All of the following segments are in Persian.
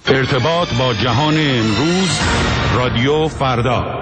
ارتباط با جهان امروز، رادیو فردا.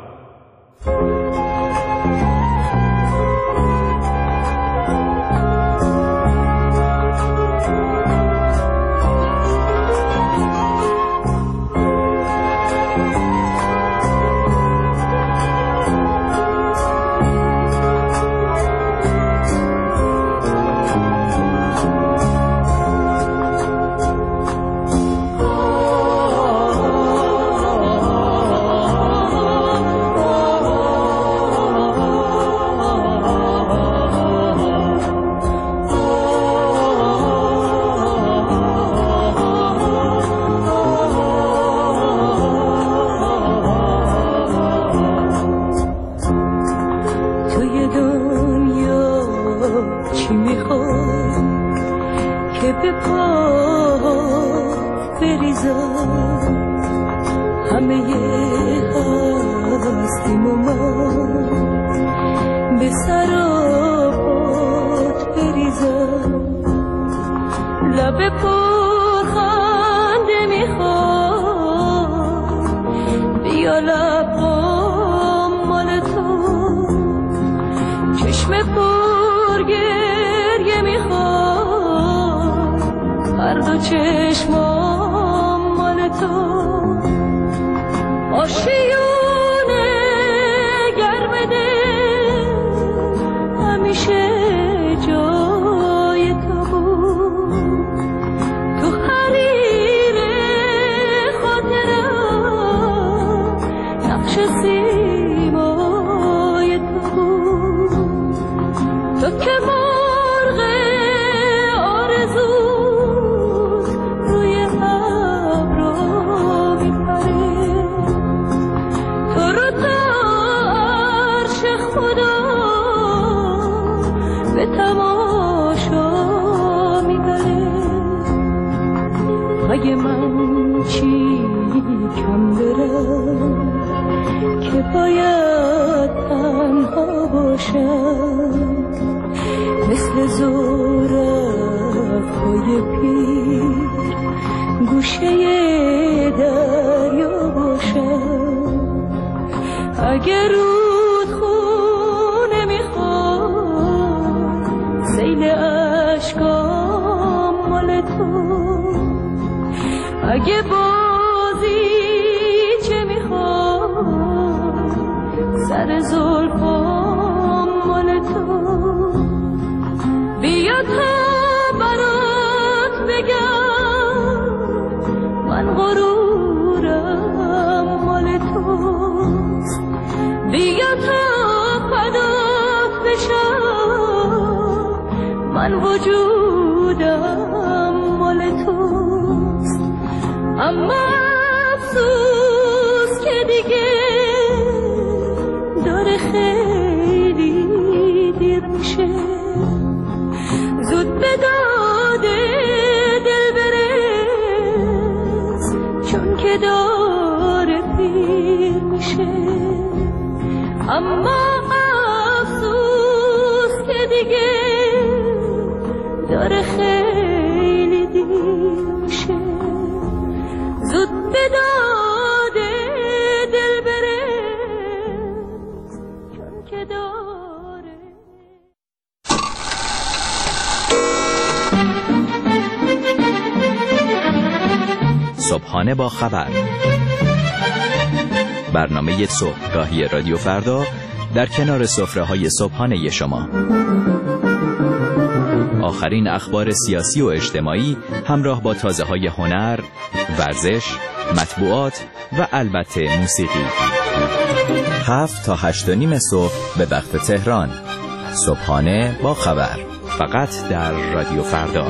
صبحانه با خبر، برنامه صبحگاهی رادیو فردا در کنار سفره‌های صبحانه شما. آخرین اخبار سیاسی و اجتماعی همراه با تازه‌های هنر، ورزش، مطبوعات و البته موسیقی. 7 تا 8:30 صبح به وقت تهران. صبحانه با خبر، فقط در رادیو فردا.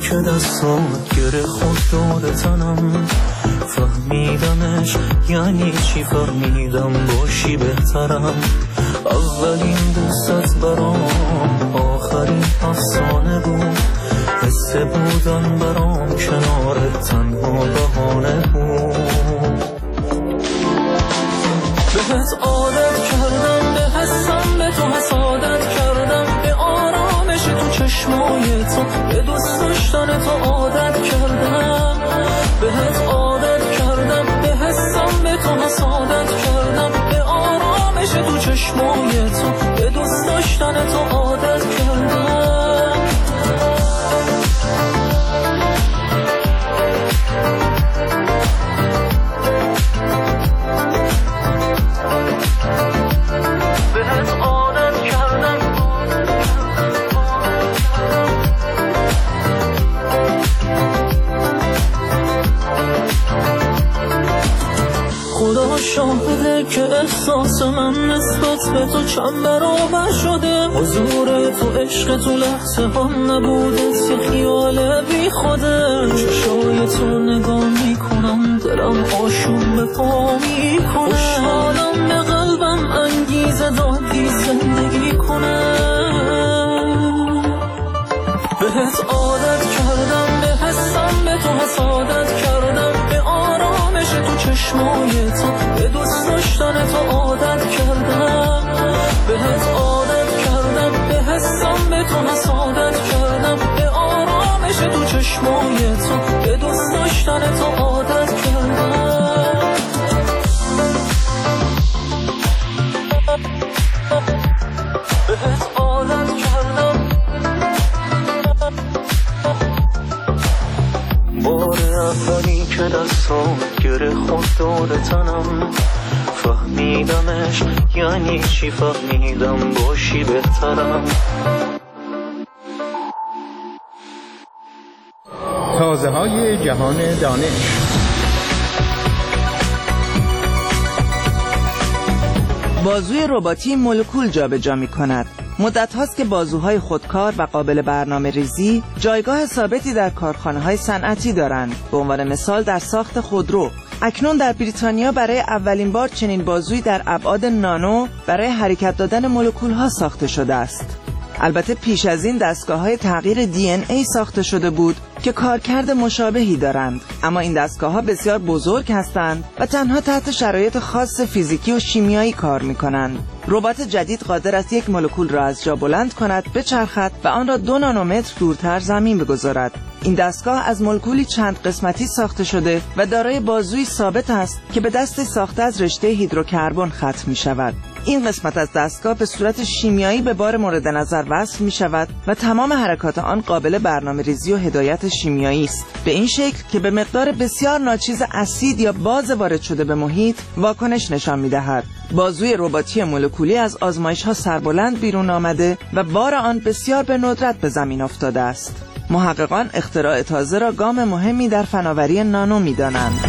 که دستات گره خود دور تنم، فهمیدمش یعنی چی، فهمیدم باشی بهترم. اولین دوستت برام آخرین افسانه بود، حس بودن برام کنارت تنها بهانه بود. بهت عادت کردم، به حسم به تو حسادت کردم، به آرامش تو چشمای تو، به دوست داشتن تو عادت کردم. بهت عادت کردم، به حسم به تو حسادت کردم، به آرامش تو چشمای تو، به دوست داشتن تو عادت کردم. خدا شاهده که احساس من نسبت به تو چند برابر شده. حضور تو، عشق تو لحظه هم نبوده، یه خیال بی خوده. چشای تو نگاه میکنم، دلم آشوب به پا میکنه. خوشحالم به قلبم انگیزه دادی زندگی کنه. بهت عادت کردم، به حسم به تو حسادت کردم، به آرامش تو چشمای تو، به دوست داشتن تو عادت کردم. بهت عادت کردم، به حسم به تو حسادت کردم، به آرامش تو چشمای تو، به دوست داشتن تو عادت کردم. بهت عادت کردم. بار اولی که دستات گره خود دور تنم، فهمیدمش یعنی چی، فهمیدم باشی بهترم. تازه های جهان دانش. بازوی رباتی مولکول جابجا می‌کند. مدت هاست که بازوهای خودکار و قابل برنامه ریزی جایگاه ثابتی در کارخانه‌های صنعتی دارند. به عنوان مثال در ساخت خودرو. اکنون در بریتانیا برای اولین بار چنین بازویی در ابعاد نانو برای حرکت دادن مولکول‌ها ساخته شده است. البته پیش از این دستگاه‌های تغییر DNA ساخته شده بود که کارکرد مشابهی دارند، اما این دستگاه‌ها بسیار بزرگ هستند و تنها تحت شرایط خاص فیزیکی و شیمیایی کار می‌کنند. ربات جدید قادر است یک مولکول را از جا بلند کند، بچرخد و آن را 2 نانومتر دورتر زمین بگذارد. این دستگاه از مولکولی چند قسمتی ساخته شده و دارای بازوی ثابت است که به دست ساخته از رشته هیدروکربن ختم می‌شود. این قسمت از دستگاه به صورت شیمیایی به بار مورد نظر وصل می شود و تمام حرکات آن قابل برنامه‌ریزی و هدایت شیمیایی است، به این شکل که به مقدار بسیار ناچیز اسید یا باز وارد شده به محیط واکنش نشان می دهد. بازوی رباتی مولکولی از آزمایش‌ها سربلند بیرون آمده و بار آن بسیار به ندرت به زمین افتاده است. محققان اختراع تازه را گام مهمی در فناوری نانو می دانند.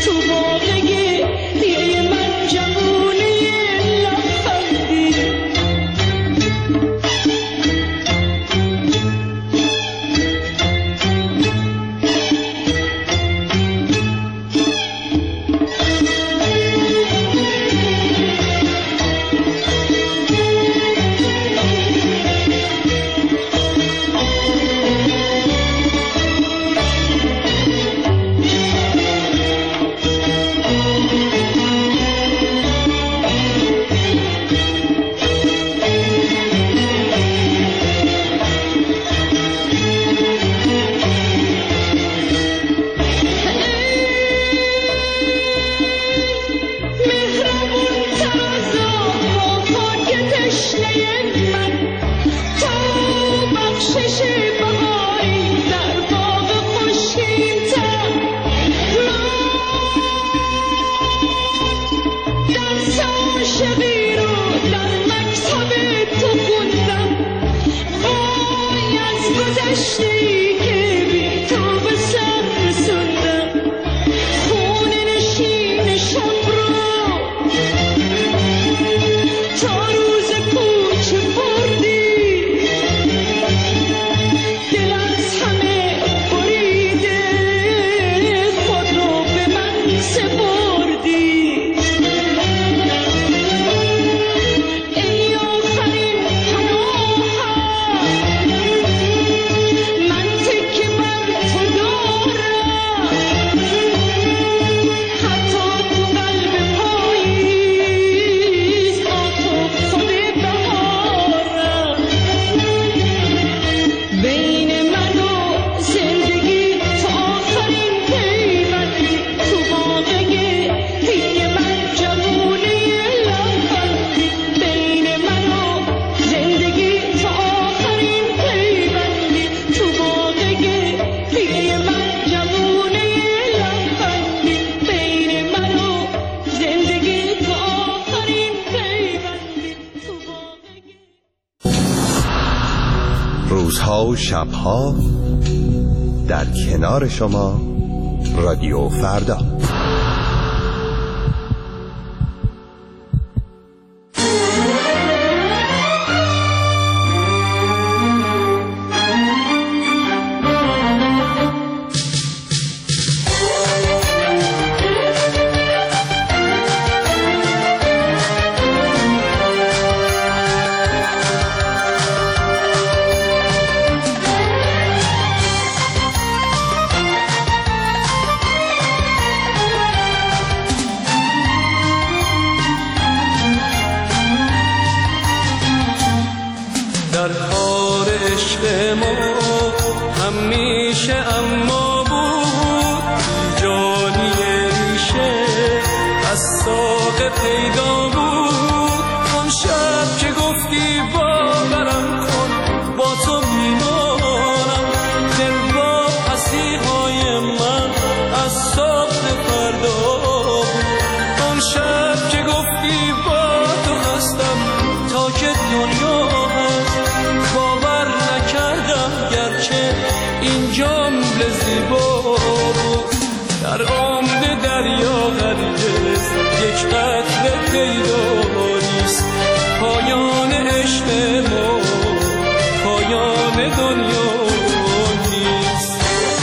روزها و شبها در کنار شما رادیو فردا. در کار عشق ما همیشه اما بود جانی ریشه از ساق پیدا بود. اون شب که گفتی باورم کن با تو میمانم، دل با پسیهای من از صبح فردا بود. اون شب که گفتی با تو هستم تا که دنیا این جمله زیبا بود. در عمق دریا هرگز یک قطره پیدا نیست. پایان عشق ما پایان دنیا نیست.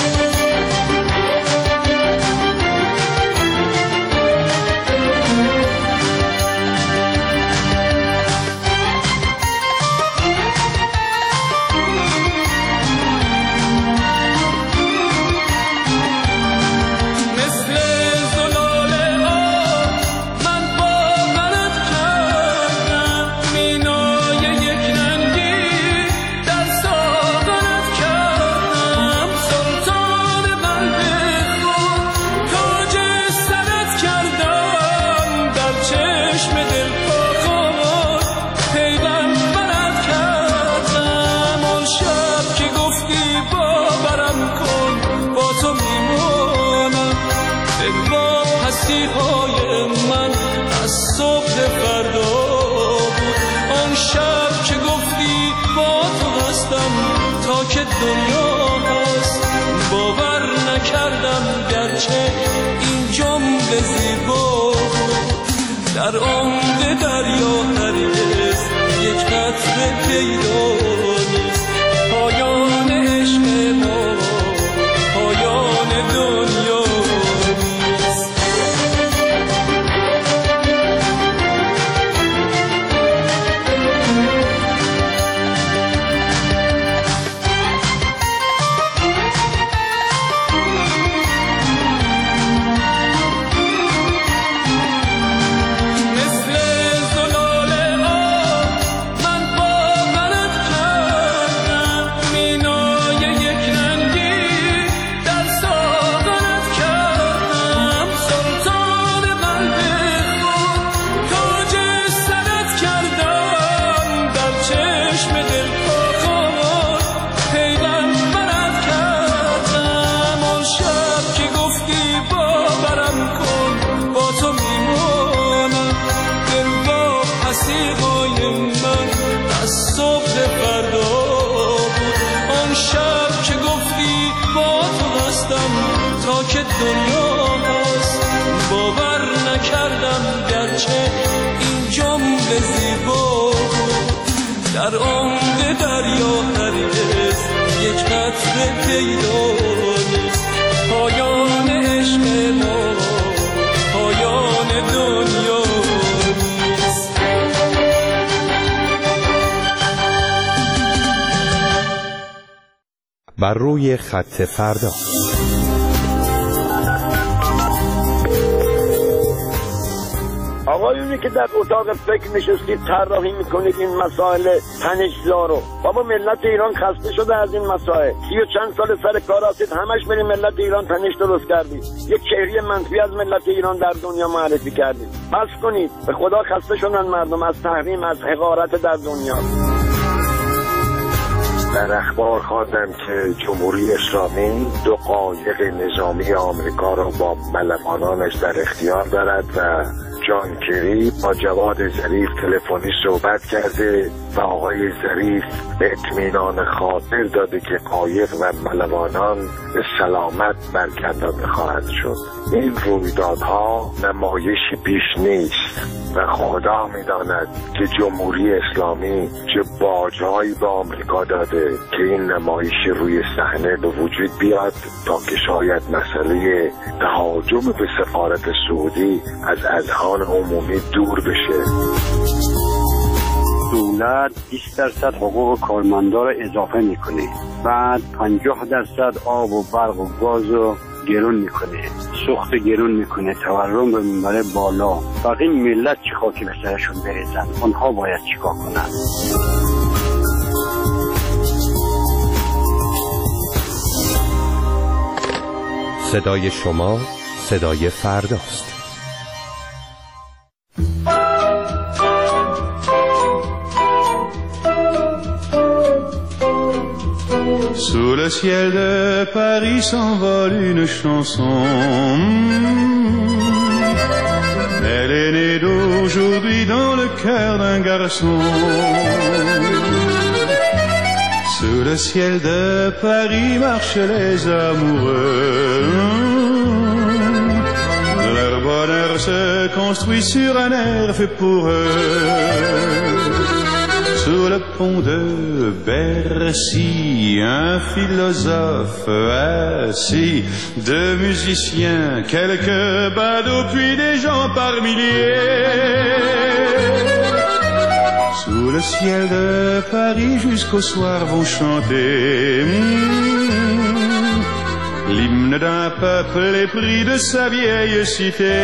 پسیهای من از صبح فردا بود. آن شب که گفتی با تو هستم تا که دنیا هست. باور نکردم گرچه این جمله در عمق دریا هرگز یک قطره پیدا نیست. پایان عشق ما پایان دنیا نیست. که دنیا هست باور نکردم گرچه این جمله زیبا بود. در عمق دریا هرگز یک قطره پیدا نیست. پایان عشق ما پایان دنیا نیست. بر روی خط فردا. آقایونی که در اتاق فکر نشستید طراحی میکنید این مسائل تنش‌زا رو، بابا ملت ایران خسته شده از این مسائل. 30 و چند سال سر کار هستید، همش برید ملت ایران تنش درست کردید، یک چهره منفی از ملت ایران در دنیا معرفی کردید. بس کنید، به خدا خسته شدن مردم از تحریم، از حقارت در دنیا. در اخبار خواندم که جمهوری اسلامی 2 قایق نظامی آمریکا را با ملوانانش در اختیار دارد و جان کری با جواد ظریف تلفنی صحبت کرده و آقای ظریف به اطمینان خاطر داده که قایق و ملوانان سلامت برکنده خواهد شد. این رویدادها نمایشی بیش نیست و خدا می‌داند که جمهوری اسلامی چه باج‌هایی به آمریکا داده که این نمایش روی صحنه به وجود بیاد تا که شاید مسئله تهاجم به سفارت سعودی از اذهان عمومی دور بشه. دولت 20% حقوق کارمندا رو اضافه میکنه، بعد 50% آب و برق و گاز رو گرون میکنه، سوخت گرون میکنه، تورم رو میبره بالا. بقیه ملت چی خاکی به سرشون بریزن؟ اونها باید چیکار کنن؟ صدای شما صدای فرداست. Sous le ciel de Paris s'envole une chanson. Elle est née d'aujourd'hui dans le cœur d'un garçon. Sous le ciel de Paris marchent les amoureux. Leur bonheur se construit sur un air fait pour eux. Sous le pont de Bercy, un philosophe assis, 2 musiciens, quelques badauds, puis des gens par milliers. Sous le ciel de Paris, jusqu'au soir vont chanter l'hymne d'un peuple épris de sa vieille cité.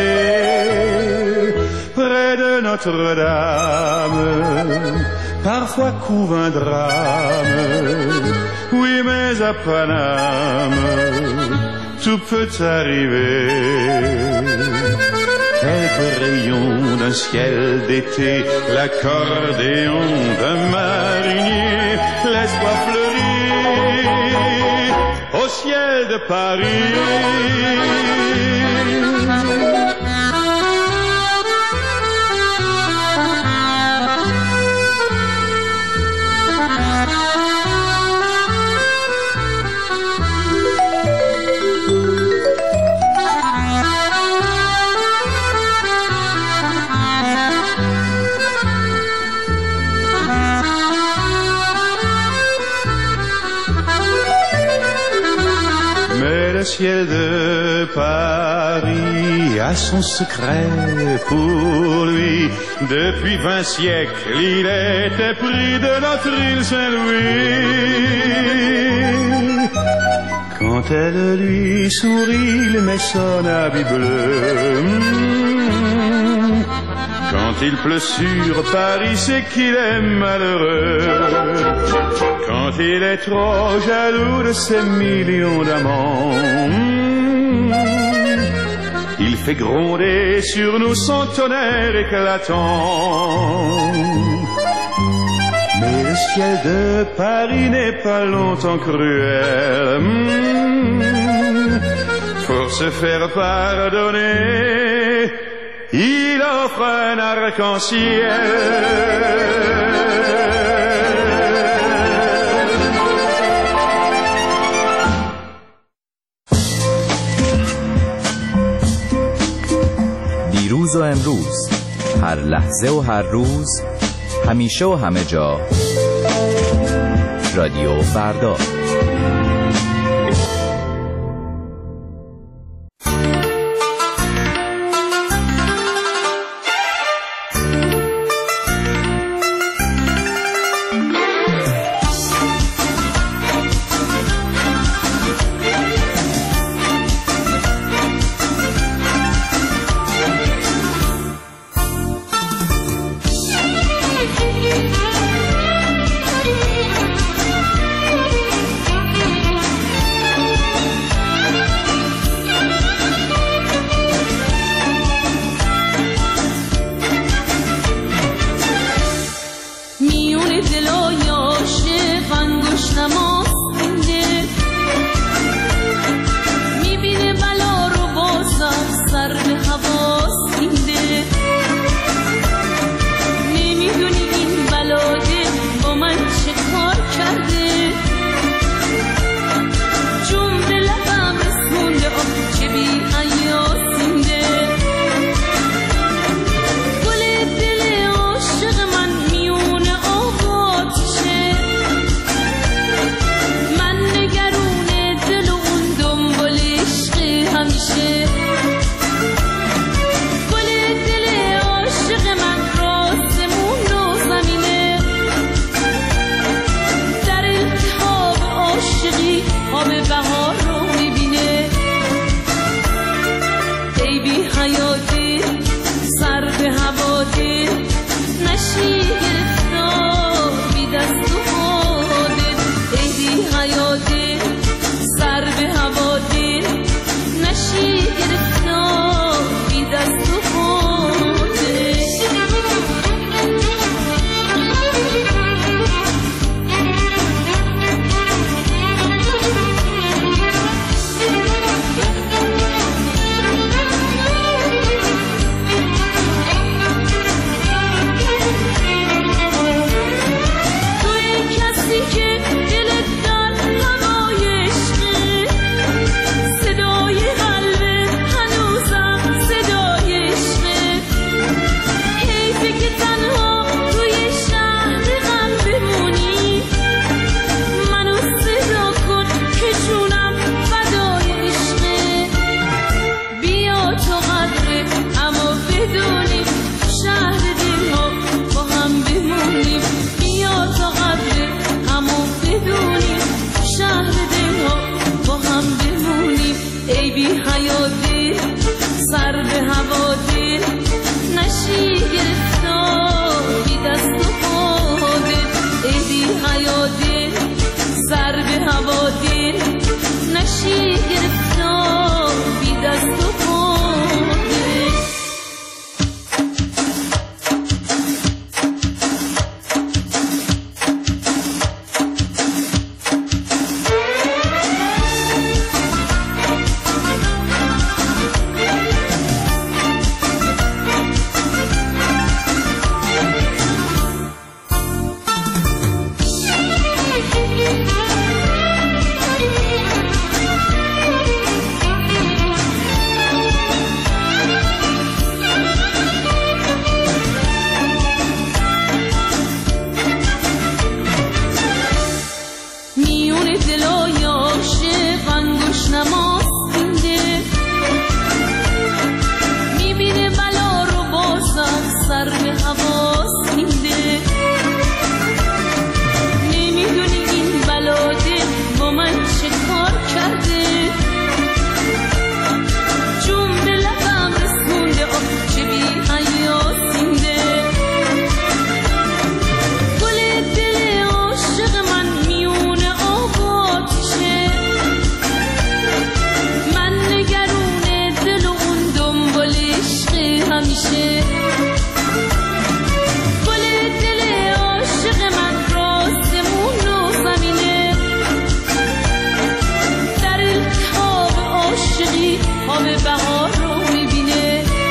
Près de Notre-Dame, parfois couve un drame, oui mais à Paname, tout peut arriver. Quelques rayons d'un ciel d'été, l'accordéon d'un marinier, l'espoir fleurit au ciel de Paris. ciel de Paris a son secret pour lui. Depuis 20 siècles, il était pris de notre île Saint-Louis. Quand elle lui sourit, il met son habit bleu. Quand il pleut sur Paris, c'est qu'il est malheureux. Quand il est trop jaloux de ses millions d'amants, il fait gronder sur nous son tonnerre éclatant. Mais le ciel de Paris n'est pas longtemps cruel. Pour se faire pardonner, il offre un arc-en-ciel. دیروز و امروز، هر لحظه و هر روز، همیشه و همه جا، رادیو فردا. میشه گل دل عاشق من راستمون و زمینه در التهاب عاشقی خواب بهار رو میبینه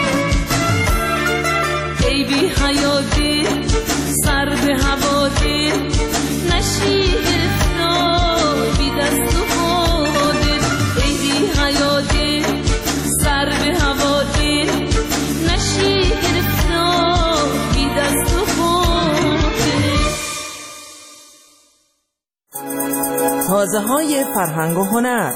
ای بی حیاتی سر به هوا ده نشی گرفتار بی دست و پاده ای بی حیاتی سر به هوا ده نشی گرفتار بی دست و پاده. تازه های فرهنگ و هنر.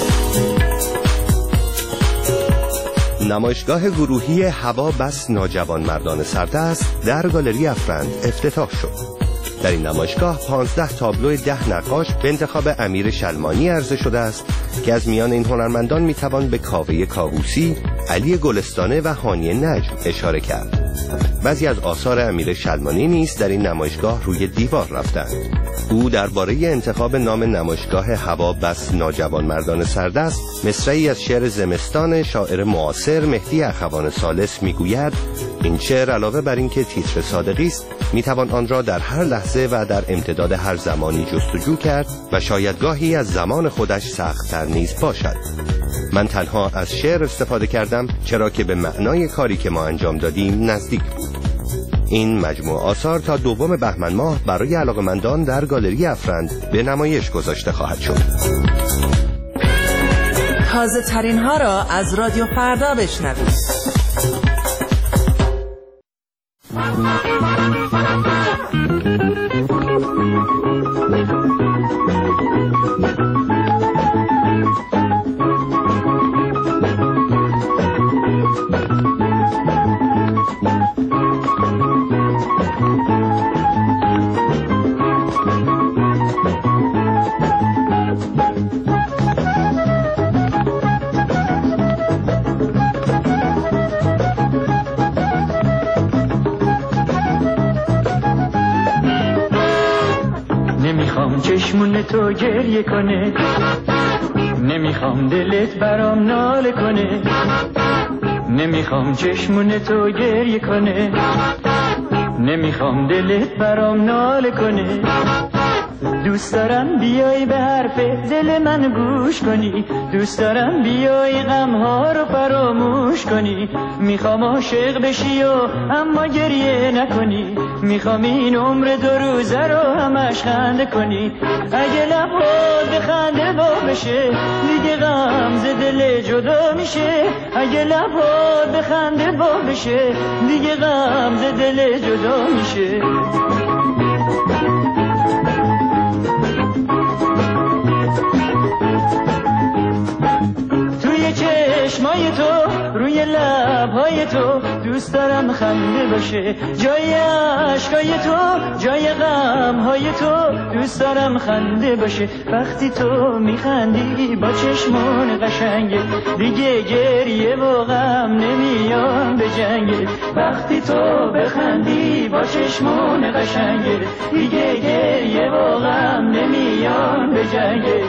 نمایشگاه گروهی هوا بس ناجوانمردان سردست در گالری افرند افتتاح شد. در این نمایشگاه 15 تابلو 10 نقاش به انتخاب امیر شلمانی عرضه شده است که از میان این هنرمندان میتوان به کاوه کاووسی، علی گلستانه و هانی نجم اشاره کرد. بعضی از آثار امیر شلمانی نیز در این نمایشگاه روی دیوار رفتند. او درباره انتخاب نام نمایشگاه هوا بس ناجوانمردان سردست مصرعی از شعر زمستان شاعر معاصر مهدی اخوان ثالث میگوید: این شعر علاوه بر اینکه تیتر صادقی است، میتوان آن را در هر لحظه و در امتداد هر زمانی جستجو کرد و شاید گاهی از زمان خودش سخت‌تر نیز باشد. من تنها از شعر استفاده کردم چرا که به معنای کاری که ما انجام دادیم نزدیک بود. این مجموعه آثار تا 2 بهمن ماه برای علاقه‌مندان در گالری افرند به نمایش گذاشته خواهد شد. تازه ترین ها را از رادیو فردا بشنوید. چشمون تو گریه کنه، نمیخوام دلت برام ناله کنه، نمیخوام چشمون تو گریه کنه، نمیخوام دلت برام ناله کنه. دوست دارم بیای به حرف دل من گوش کنی، دوست دارم بیای غمها رو فراموش کنی. میخوام عاشق بشی و اما گریه نکنی، میخوام این عمر 2 روزه رو همش خنده کنی. اگه لبات بخنده با بشه دیگه غم ز دل جدا میشه، اگه لبات بخنده با بشه دیگه غم ز دل جدا میشه. چشمای تو روی لبهای تو دوست دارم خنده باشه، جای عشقای تو جای غمهای تو دوست دارم خنده باشه. وقتی تو میخندی با چشمون قشنگه دیگه گریه و غم نمیان به جنگه. وقتی تو بخندی با چشمون قشنگه دیگه گریه و غم نمیان به جنگه.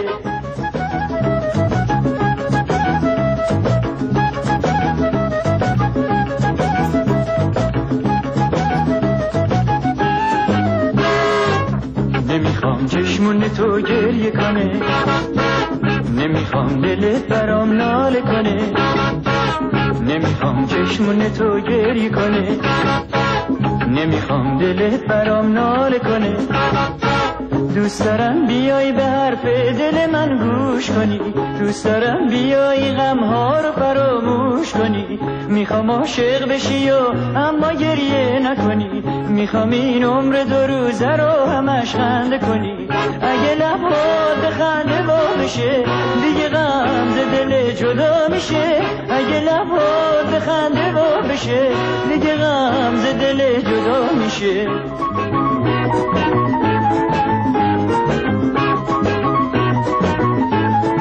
نمیخوام چشمون تو گریه کنه، نمیخوام دلت برام ناله کنه، نمیخوام چشمون تو گریه کنه، نمیخوام دلت برام ناله کنه. دوست دارم بیای به حرف دل من گوش کنی، دوست دارم بیای غمها رو فراموش کنی. میخوام عاشق بشی و اما گریه نکنی، میخوام این عمر 2 روزه رو همش خنده کنی. اگه لبات بخنده با بشه دیگه غم ز دل جدا میشه، اگه لبات بخنده با بشه دیگه غم ز دل جدا میشه.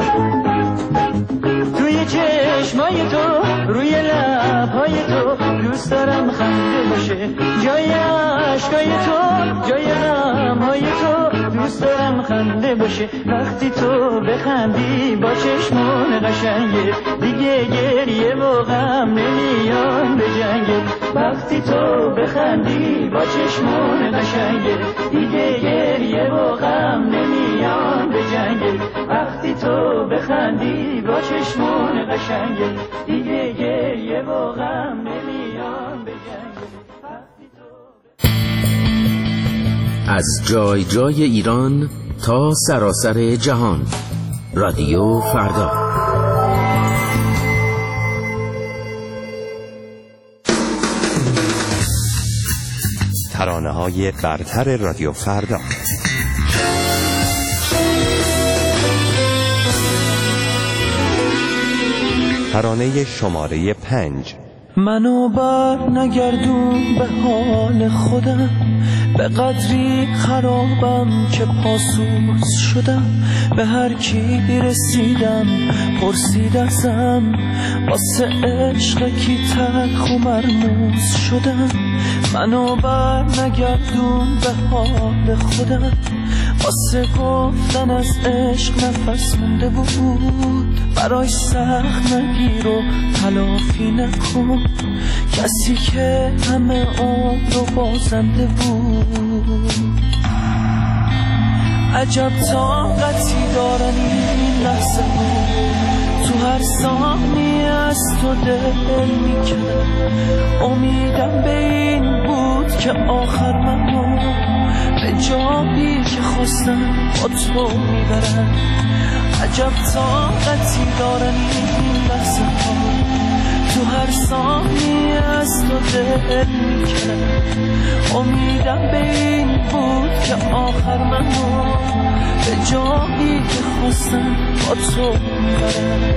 توی چشمای تو روی لبهای تو دوست دارم خنده باشه، جای عشقای تو، جای غمهای تو، دوست دارم خنده باشه. وقتی تو بخندی با چشمون قشنگه، دیگه گریه و غم نمیان به جنگه. وقتی تو بخندی با چشمون قشنگه، دیگه گریه و غم نمیان به جنگه. وقتی تو بخندی با چشمون قشنگه، دیگه گریه و غم نمیان به جنگه. از جای جای ایران تا سراسر جهان، رادیو فردا. ترانه‌های برتر رادیو فردا. ترانه شماره 5. منو بر نگردون به حال خودم، به قدری خرابم که پاسوس شدم. به هر کی رسیدم پرسید ازم، واسه عشق کی تلخ و مرموز شدم. منو بر نگردون به حال خودم، واسه گفتن از عشق نفس مونده بود. برای سخت نگیر و تلافی نکن، کسی که همه عمر رو بازنده بود. عجب طاقتی دارن این لحظه ها، تو هر ثانیه از تو دل میکنم. امیدم به این بود که آخر منو به جایی که خواستم با تو میبرم. عجب طاقتی دارن این لحظه ها، تو هر ثانیه از تو دل میکنم. امیدم به این بود که آخر منو به جایی که خواستم با تو میبرم.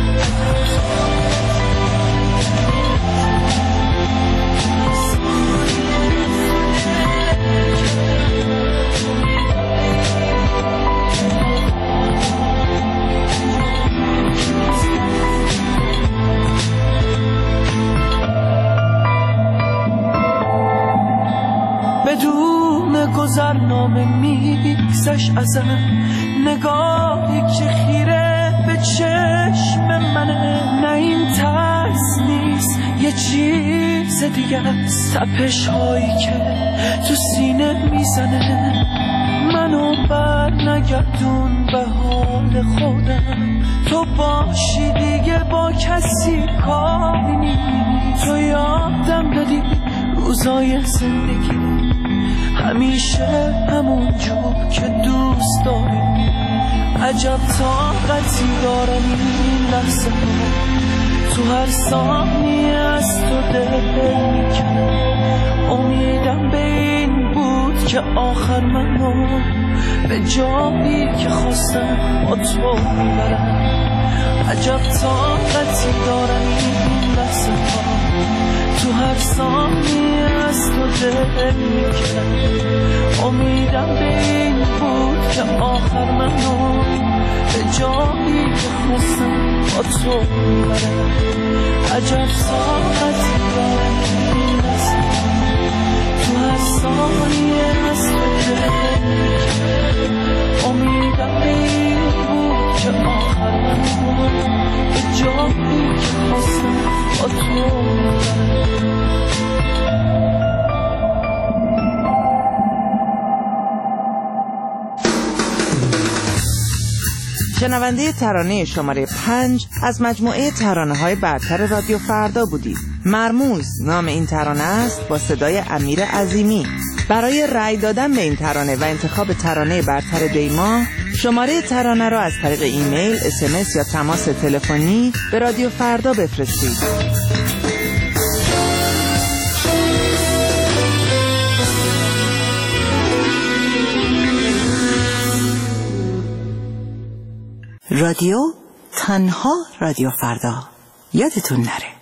بدون گذرنامه میگذشت ازم، نگاهی که خیره به چشم منه. نه این ترس نیست یه چیز دیگه است، تپش هایی که تو سینه میزنه. منو بر نگردون به حال خودم، تو باشی دیگه با کسی کاری نیست. تو یادم دادی روزای زندگی همیشه همون جور که دوست داری. عجب طاقتی دارن این لحظه ها، تو هر ثانیه از تو دل میکنم. امیدم به این بود که آخر منو به جایی که خواستم با تو میبرم. عجب طاقتی دارن این لحظه ها، تو هر ثانیه از تو دل میکنم. امیدم به این بود که آخر منو به جایی که خواستم با تو میبرم. عجب طاقتی دارن این لحظه ها، تو هر ثانیه از تو دل میکنم. امیدم به این بود که آخر منو به جایی که خواستم با تو میبرم. شنونده ترانه شماره 5 از مجموعه ترانه‌های برتر رادیو فردا بودید. مرموز نام این ترانه است، با صدای امیر عظیمی. برای رأی دادن به این ترانه و انتخاب ترانه برتر دیما، شماره ترانه را از طریق ایمیل، SMS یا تماس تلفنی به رادیو فردا بفرستید. رادیو تنها رادیو فردا، یادتون نره.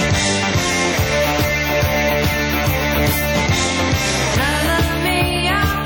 La la mia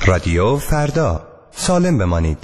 رادیو فردا، سالم بمانید.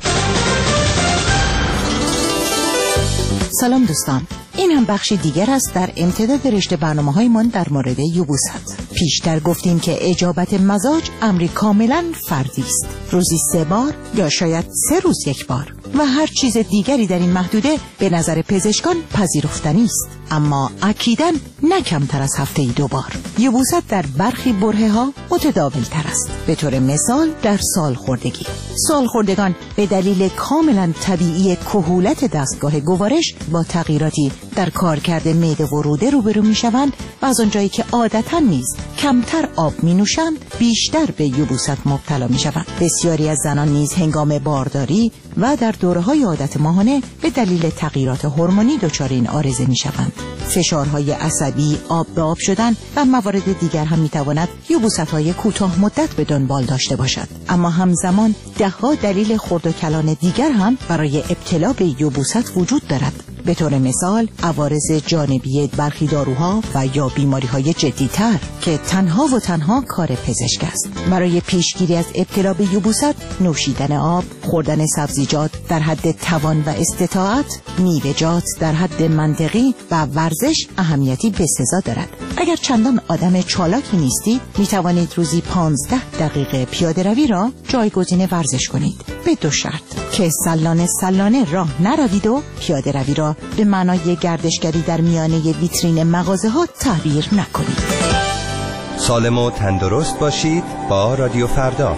سلام دوستان، این هم بخشی دیگر است در امتداد رشته برنامه‌های من در مورد یبوست. پیشتر گفتیم که اجابت مزاج امری کاملا فردی است، روزی 3 بار یا شاید 3 روز 1 بار و هر چیز دیگری در این محدوده به نظر پزشکان پذیرفتنی است، اما اکیداً نه کمتر از هفته‌ای 2 بار. یبوست در برخی برهه‌ها متداول تر است. به طور مثال در سالخوردگی، سالخوردگان به دلیل کاملا طبیعی کهولت دستگاه گوارش با تغییراتی در کارکرد معده و روده روبرو می‌شوند و از آنجایی که عادتاً نیز کمتر آب می‌نوشند بیشتر به یبوست مبتلا می‌شوند. بسیاری از زنان نیز هنگام بارداری و در دوره‌های عادت ماهانه به دلیل تغییرات هورمونی دچار این عارضه می‌شوند. فشارهای عصبی، آب به آب شدن و موارد دیگر هم می‌تواند یبوست‌های کوتاه مدت به دنبال داشته باشد. اما همزمان ده‌ها دلیل خرد و کلان دیگر هم برای ابتلا به یبوست وجود دارد. به طور مثال عوارض جانبی برخی داروها و یا بیماری‌های جدی‌تر که تنها و تنها کار پزشک است. برای پیشگیری از ابتلا به یبوست، نوشیدن آب، خوردن سبزیجات در حد توان و استطاعت، میوه‌جات در حد منطقی و ورزش اهمیتی بسزا دارد. اگر چندان آدم چالاکی نیستید، می توانید روزی 15 دقیقه پیاده روی را جایگزین ورزش کنید، به 2 شرط: که سلانه راه نروید و پیاده روی را به معنای گردشگری در میانه ویترین مغازه ها تعبیر نکنید. سالم و تندرست باشید با رادیو فردا.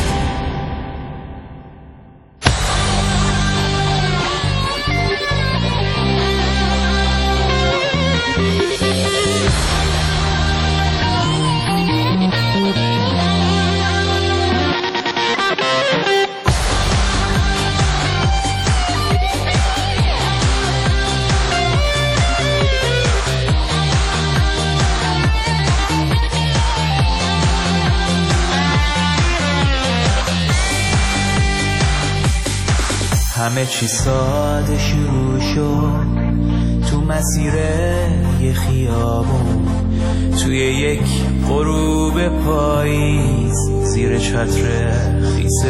همه چی ساده شروع شد تو مسیر یه خیابون، توی یک غروب پاییز زیر چتر خیس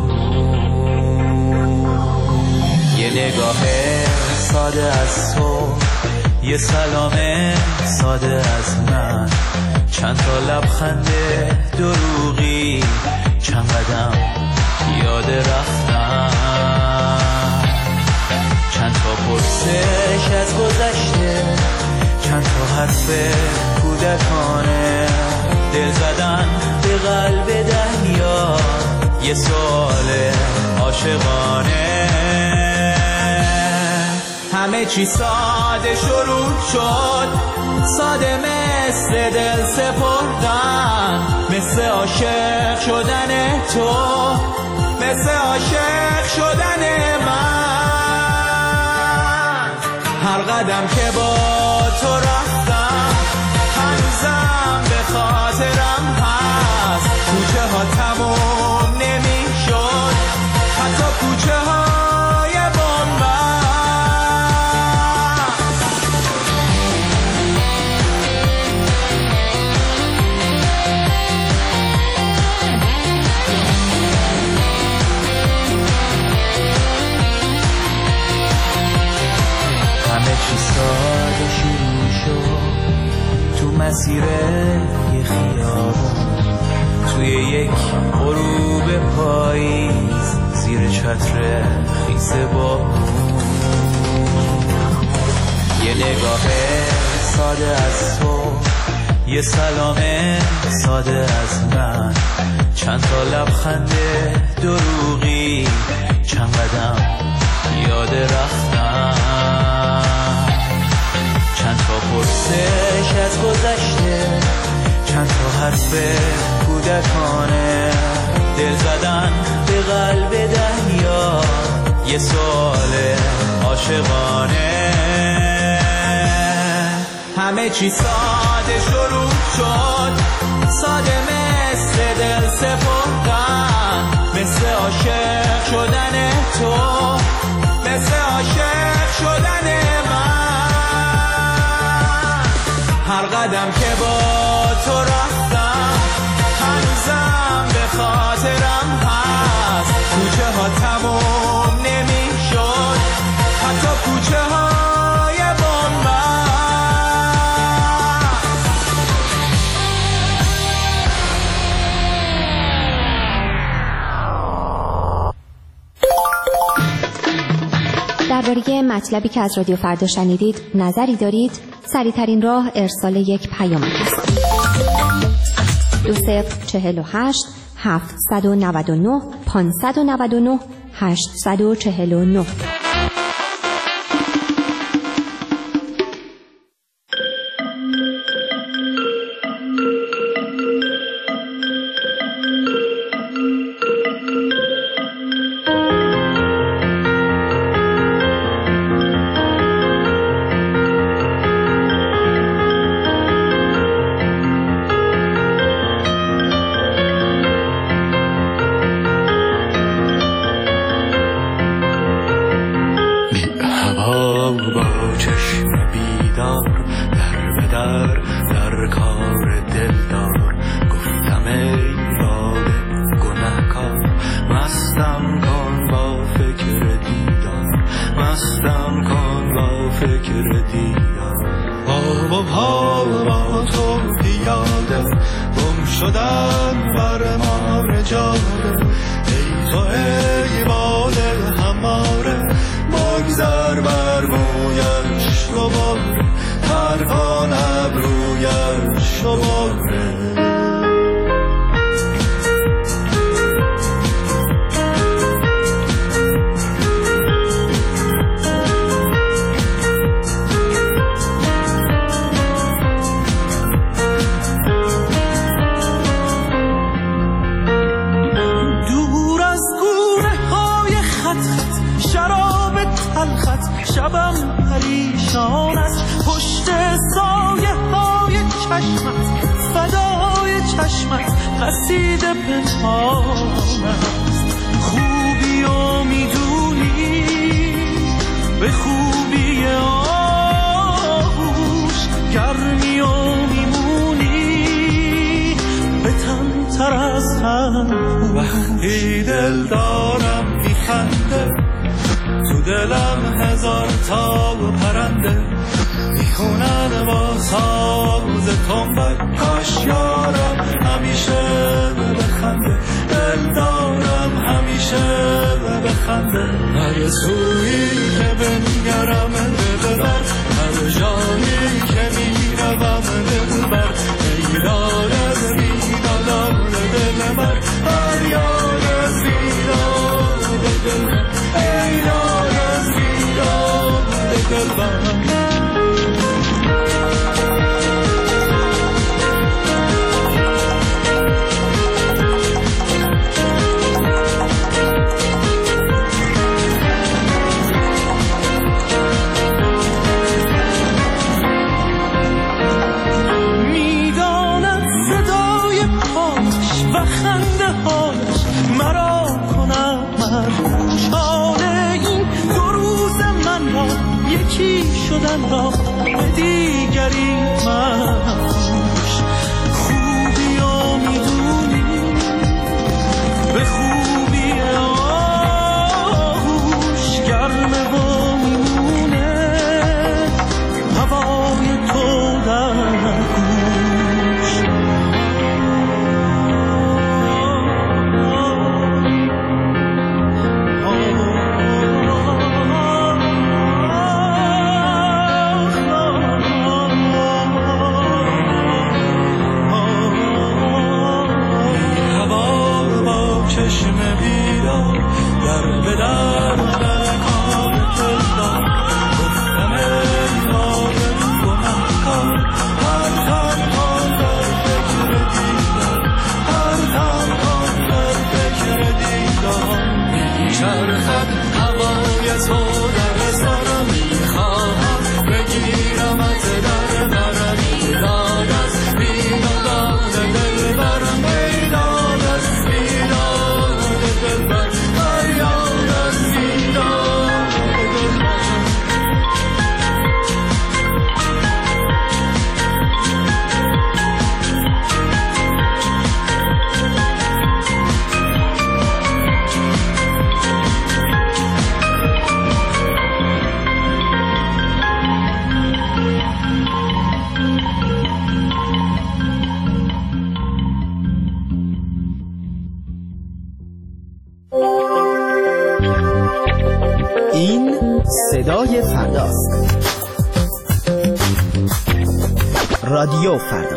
بارون. یه نگاه ساده از تو، یه سلام ساده از من، چند تا لبخند دروغی، چند قدم یاد رفتن، چند تا پرسش از گذشته، چند تا حرف کودکانه، دل زدن به قلب دریا، یه سوال عاشقانه. همه چی ساده شروع شد، ساده مثل دل سپردن، مثل عاشق شدن تو، مثل عاشق شدن من. هر قدم که با تو رفتم هنوزم به خاطرم هست، کوچه ها تموم نمی شد، حتی کوچه های بومبست. همه چی ساده شروع شد تو مسیر یه خیابون، توی یک غروب پاییز زیر چتر خیس بارون. یه نگاه ساده از تو، یه سلام ساده از من، چند تا لبخند دروغی، چند قدم یاد رفتن، چند تا پرسش از گذشته، چند تا حرف کودکانه، دل زدن به قلب دریا، یه سوال عاشقانه. همه چی ساده شروع شد، ساده مثل دل سپردن، مثل عاشق شدن تو، مثل عاشق شدن من. هر قدم که با تو رفتم هنوزم به خاطرم مطلبی که از رادیو فردا شنیدید نظری دارید؟ سریع‌ترین راه ارسال یک پیام است. 2048 799 599 849. وقتی دل دارم میخنده تو دلم هزار تا پرنده میخونن با ساز تنبک کاش یارم همیشه بخنده دل دارم همیشه بخنده هر سویی که بنگرم دلبر هر جایی که میروم دلبر ای یار از بیدادار دلبر هر یار از بیداد دلبر ای یار از بیداد دلبر شدن را به دیگری مخوش خوبی ها میدونی به خوبی آغوش گرمه و میمونه هوای تو در گوش رادیو فردا.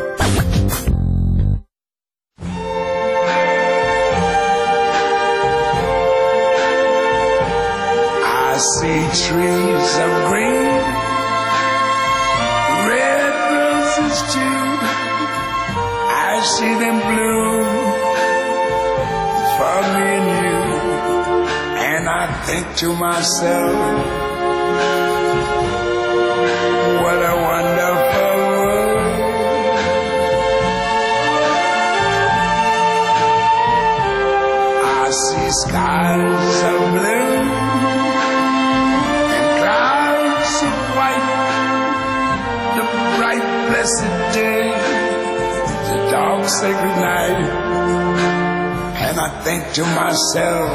I see trees of green, red roses too. I see them bloom for me and you. And I think to myself, what a wonderful world. I see skies of blue and clouds of white, the bright blessed day, the dark sacred night. And I think to myself,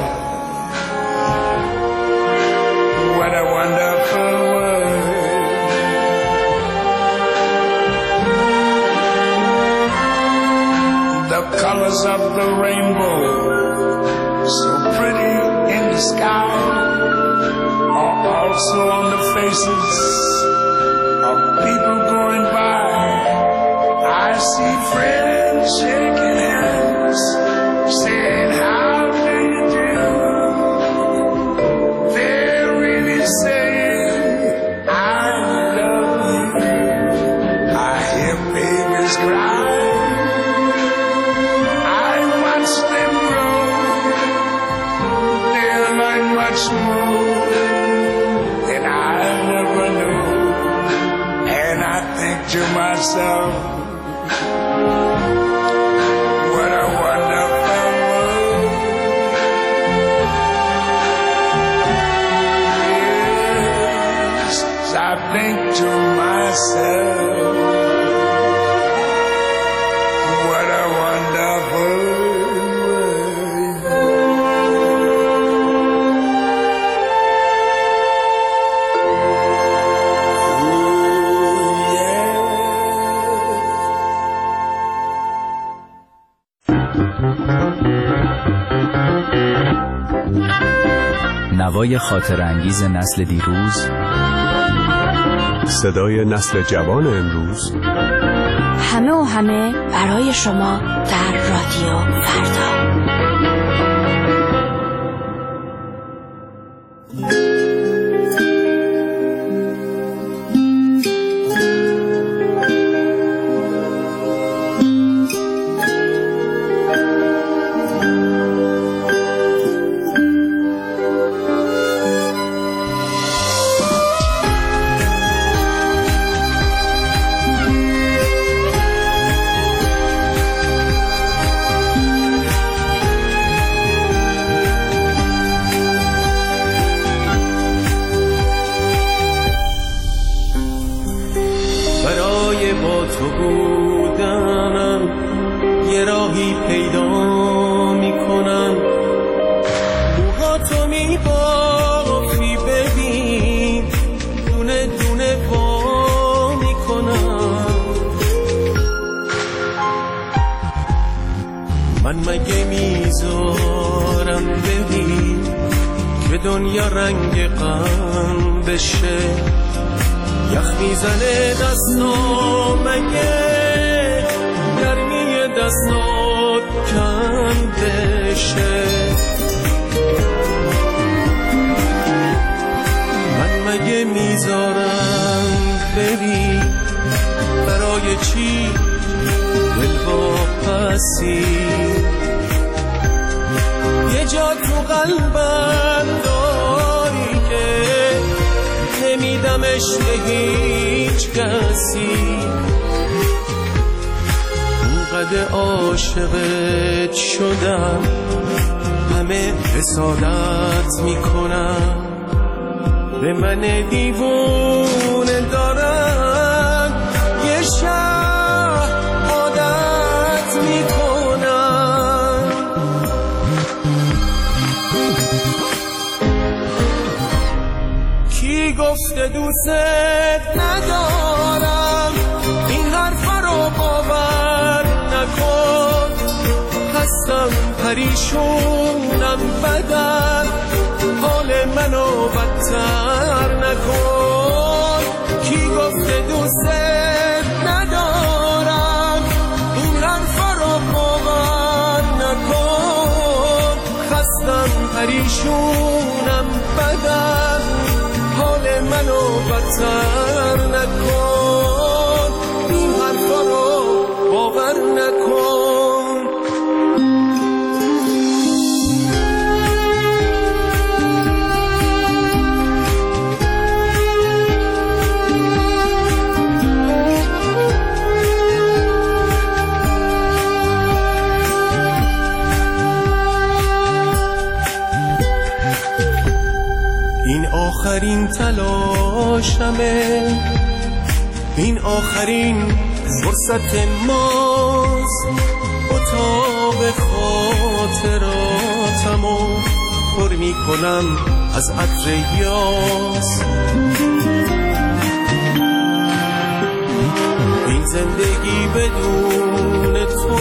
what a wonderful world. The colors of the rainbow, so pretty in the sky, are also on the faces of people going by. I see friends shaking hands, saying, how do you do? They're really saying, I love you. I hear babies cry, I watch them grow. They'll learn much more than I never knew. And I think to myself, what a wonderful world. Yes, I think to myself, what a wonderful نوای خاطر انگیز نسل دیروز، صدای نسل جوان امروز، همه و همه برای شما در رادیو فردا. دنیا رنگ غم بشه، یخ میزنه دستا، مگه گرمی دستات کم بشه؟ من مگه میذارم بری، برای چی دل واپسی؟ یه جا تو قلبم داری که نمیدمش به هیچ کسی. اونقدر عاشقت شدم، همه حسادت میکنم، به من دیوونه دارن، یه شب عادت میکنن. کی گفته دوست ندارم، این حرفا رو باور نکن، هستم پریشونم بدن، حال منو بدتر نکن. کی گفته دوست ندارم، پریشونم بدم، حال منو بدتر نکن، این حرفا رو باور نکن. این آخرین تلاشمه، این آخرین فرصت ماست، اتاق خاطراتمو پر میکنم از عطر یاس. این زندگی بدون تو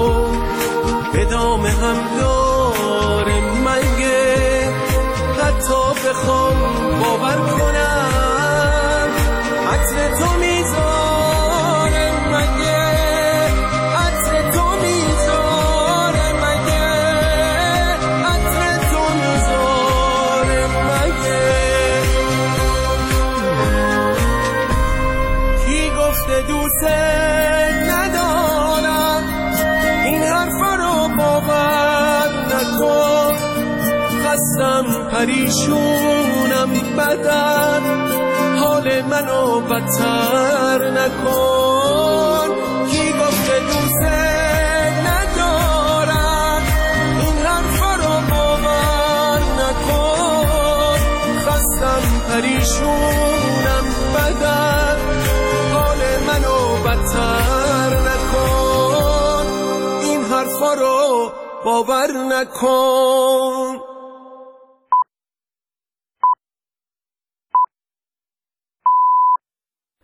ادامه هم داره مگه؟ حتی بخوام باور کنم عطر تو میذاره مگه؟ عطر تو میذاره مگه؟ عطر تو میذاره مگه؟ کی گفته دوست ندارم؟ این حرفا رو باور نکن. خستم پریشونم بدن، حال منو بدتر نکن. کی گفته دوست ندارم؟ این حرفا رو باور نکن. خستم پریشونم بدن، حال منو بدتر نکن. این حرفا رو باور نکن.